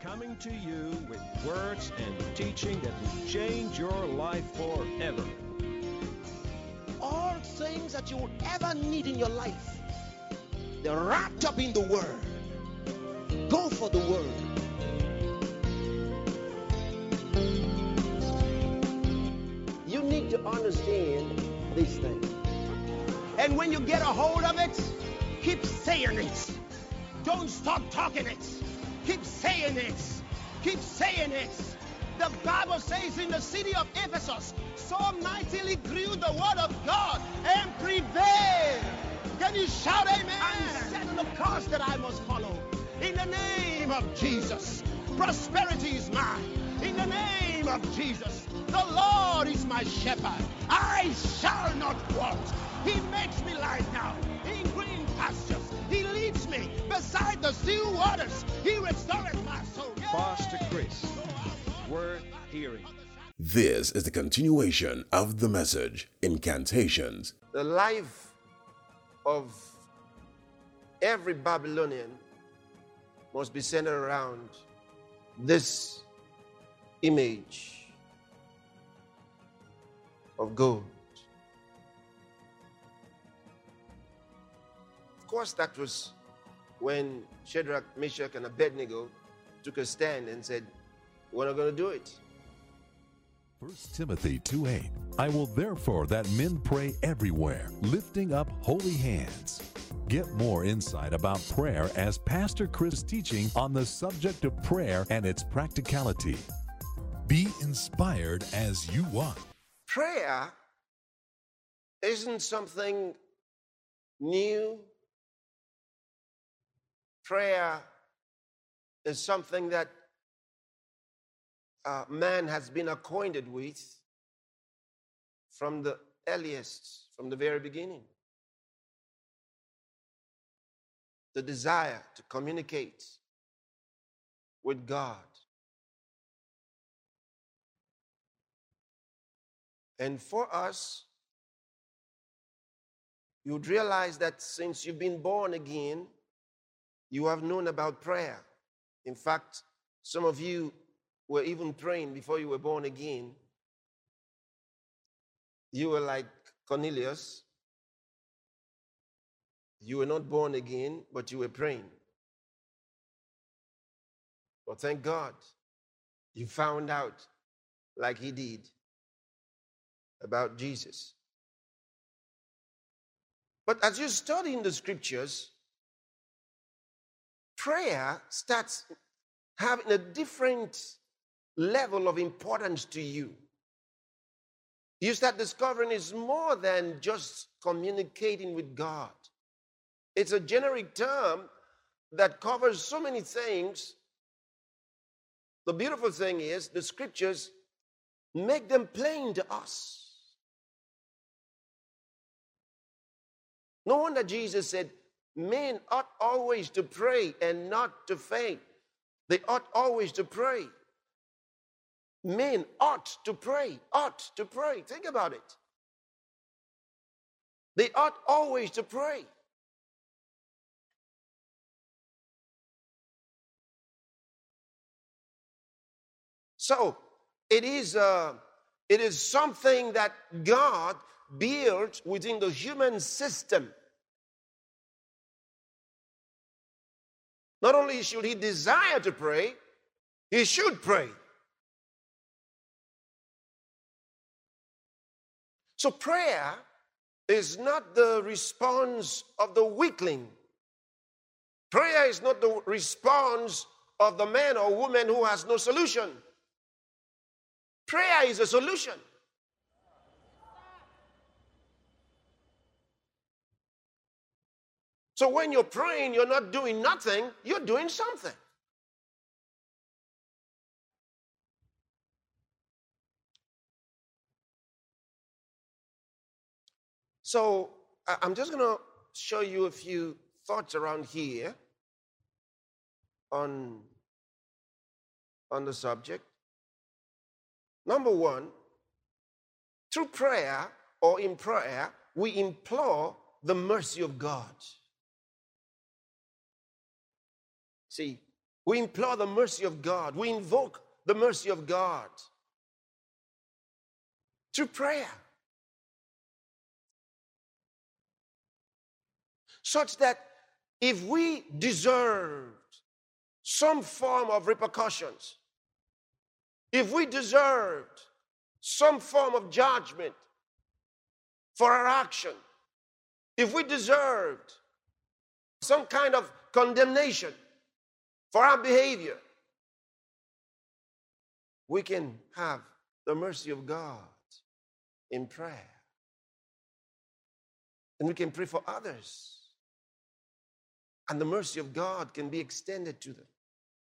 coming to you with words and teaching that will change your life forever. All things that you would ever need in your life, they're wrapped up in the Word. Go for the Word. You need to understand these things. And when you get a hold of it, keep saying it. Don't stop talking it. Keep saying it. Keep saying it. The Bible says in the city of Ephesus, so mightily grew the word of God and prevailed. Can you shout amen? I'm setting the course that I must follow. In the name of Jesus, prosperity is mine. In the name of Jesus, the Lord is my shepherd. I shall not want. He makes me lie down in green pastures. He leads me beside the still waters. He restoreth my soul. Pastor Chris, worth hearing. This is the continuation of the message, Incantations. The life of every Babylonian must be centered around this image of gold. Of course, that was when Shadrach, Meshach, and Abednego took a stand and said, we're not going to do it. 1 Timothy 2:8. I will therefore that men pray everywhere, lifting up holy hands. Get more insight about prayer as Pastor Chris is teaching on the subject of prayer and its practicality. Be inspired as you want. Prayer isn't something new. Prayer is something that man has been acquainted with from the earliest, from the very beginning. The desire to communicate with God. And for us, you'd realize that since you've been born again, you have known about prayer. In fact, some of you were even praying before you were born again. You were like Cornelius. You were not born again, but you were praying. Well, thank God you found out, like he did, about Jesus. But as you study in the scriptures, prayer starts having a different level of importance to you. You start discovering it's more than just communicating with God. It's a generic term that covers so many things. The beautiful thing is the scriptures make them plain to us. No wonder Jesus said, men ought always to pray and not to faint. They ought always to pray. Men ought to pray, ought to pray. Think about it. They ought always to pray. So it is something that God built within the human system. Not only should he desire to pray, he should pray. So prayer is not the response of the weakling. Prayer is not the response of the man or woman who has no solution. Prayer is a solution. So when you're praying, you're not doing nothing, you're doing something. So I'm just going to show you a few thoughts around here on the subject. Number one, through prayer or in prayer, we implore the mercy of God. See, We implore the mercy of God. We invoke the mercy of God through prayer, such that if we deserved some form of repercussions, if we deserved some form of judgment for our action, if we deserved some kind of condemnation for our behavior, we can have the mercy of God in prayer. And we can pray for others. And the mercy of God can be extended to them.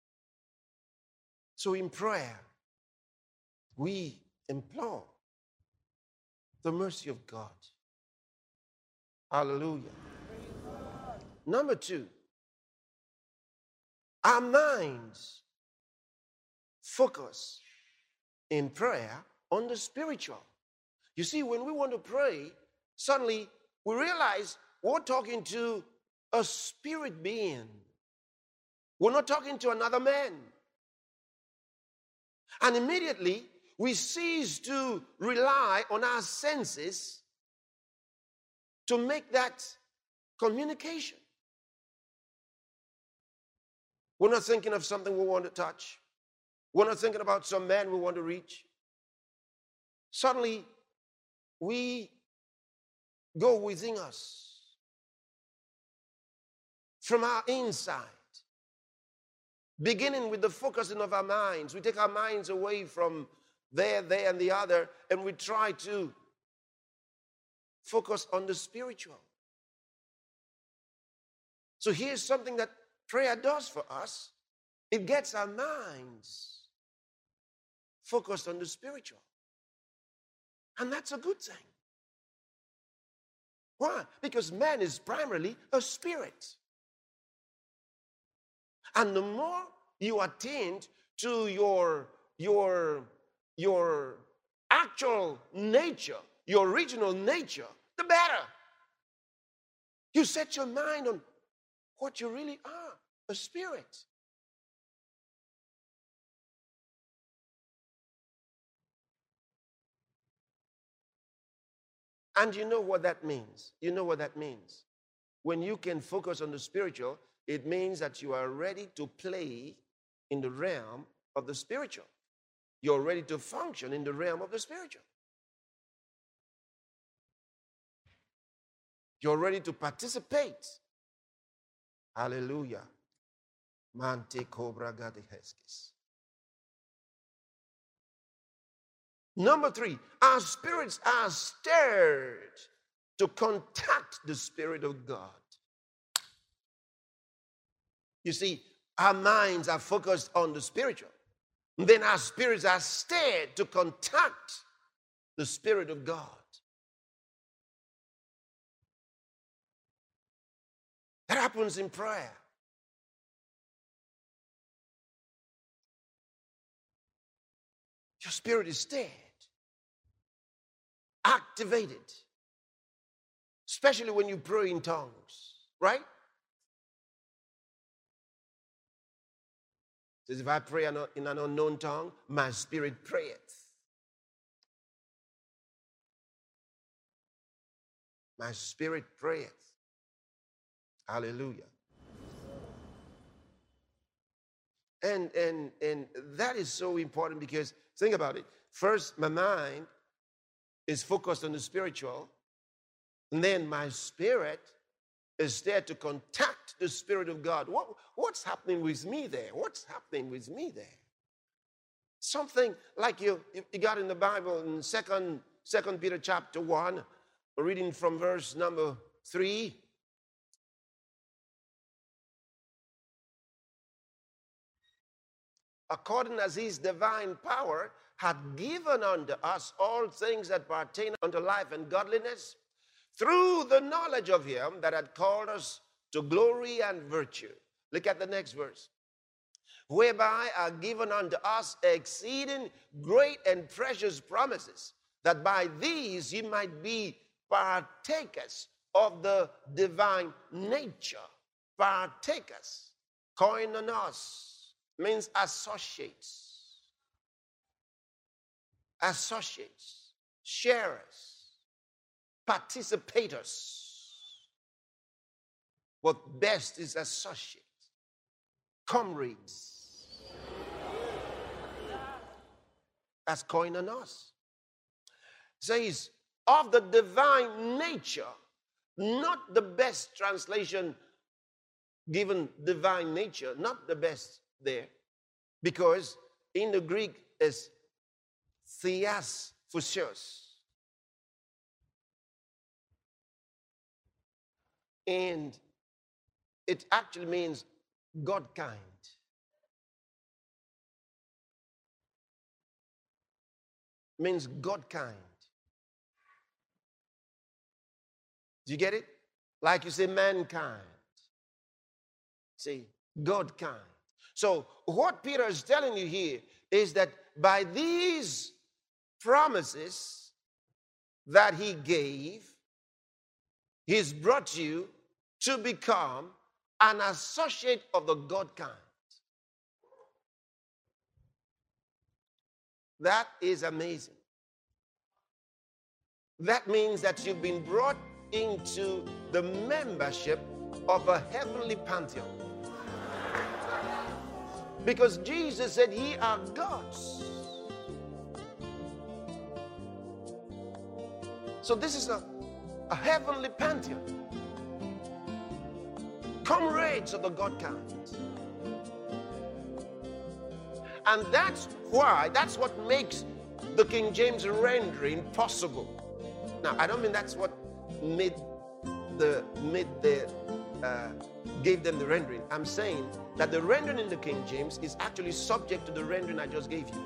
So in prayer, we implore the mercy of God. Hallelujah. Number 2, our minds focus in prayer on the spiritual. You see, when we want to pray, suddenly we realize we're talking to a spirit being. We're not talking to another man. And immediately we cease to rely on our senses to make that communication. We're not thinking of something we want to touch. We're not thinking about some man we want to reach. Suddenly, we go within us from our inside, beginning with the focusing of our minds. We take our minds away from there, and the other, and we try to focus on the spiritual. So here's something that prayer does for us. It gets our minds focused on the spiritual. And that's a good thing. Why? Because man is primarily a spirit. And the more you attend to your actual nature, your original nature, the better. You set your mind on what you really are, a spirit. And you know what that means. You know what that means. When you can focus on the spiritual, it means that you are ready to play in the realm of the spiritual. You're ready to function in the realm of the spiritual. You're ready to participate. Hallelujah. Mante cobra gadiheskis. Number 3, our spirits are stirred to contact the Spirit of God. You see, our minds are focused on the spiritual. And then our spirits are stirred to contact the Spirit of God. That happens in prayer. Your spirit is stirred, activated, especially when you pray in tongues, right? It says, if I pray in an unknown tongue, my spirit prayeth. My spirit prayeth. Hallelujah. And that is so important because, think about it. First, my mind is focused on the spiritual. And then my spirit is there to contact the Spirit of God. What's happening with me there? What's happening with me there? Something like you got in the Bible in 2 Peter chapter 1, reading from verse number 3. According as his divine power hath given unto us all things that pertain unto life and godliness, through the knowledge of him that had called us to glory and virtue. Look at the next verse. Whereby are given unto us exceeding great and precious promises, that by these ye might be partakers of the divine nature. Partakers, koinonos, means associates. Associates, sharers, participators. What best is associates, comrades. That's koinonos. Says, of the divine nature, not the best translation given divine nature, not the best there, because in the Greek is theas physios. And it actually means God kind. Means God kind. Do you get it? Like you say mankind. See, God kind. So what Peter is telling you here is that by these promises that he gave, he's brought you to become an associate of the God kind. That is amazing. That means that you've been brought into the membership of a heavenly pantheon. Because Jesus said, ye are gods. So this is a heavenly pantheon. Comrades of the God kind. And that's what makes the King James rendering possible. Now, I don't mean that's what gave them the rendering. I'm saying that the rendering in the King James is actually subject to the rendering I just gave you.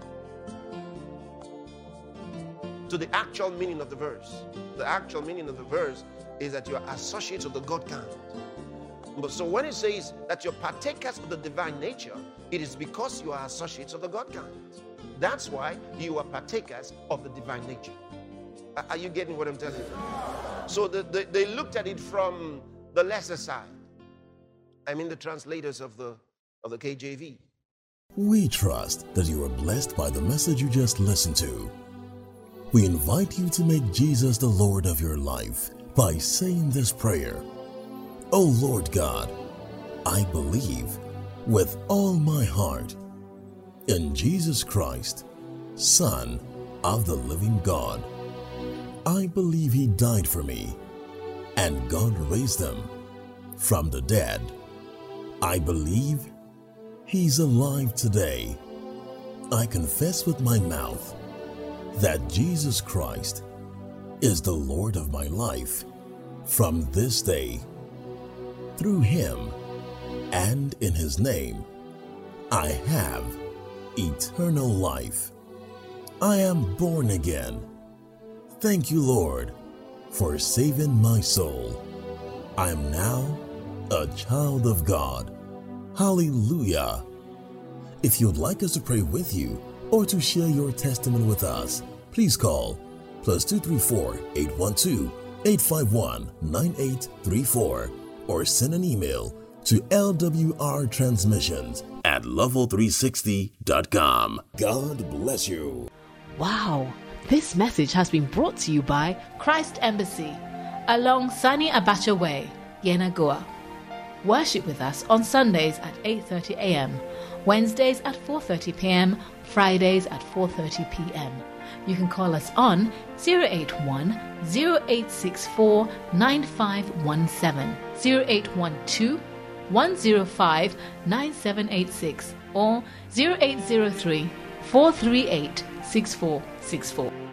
To the actual meaning of the verse. The actual meaning of the verse is that you are associates of the God kind. But so when it says that you're partakers of the divine nature, it is because you are associates of the God kind. That's why you are partakers of the divine nature. Are you getting what I'm telling you? So they looked at it from the lesser side. I mean the translators of the KJV. We trust that you are blessed by the message you just listened to. We invite you to make Jesus the Lord of your life by saying this prayer. O Lord God, I believe with all my heart in Jesus Christ, Son of the living God. I believe he died for me and God raised him from the dead. I believe he's alive today. I confess with my mouth that Jesus Christ is the Lord of my life from this day. Through him and in his name, I have eternal life. I am born again. Thank you, Lord, for saving my soul. I am now a child of God. Hallelujah. If you'd like us to pray with you or to share your testimony with us, please call +234 812 851 9834 or send an email to lwrtransmissions@level360.com. God bless you. Wow, this message has been brought to you by Christ Embassy along Sani Abacha Way, Yenagoa. Worship with us on Sundays at 8:30 a.m., Wednesdays at 4:30 p.m., Fridays at 4:30 p.m. You can call us on 081 0864 9517, 0812 105 9786 or 0803 438 6464.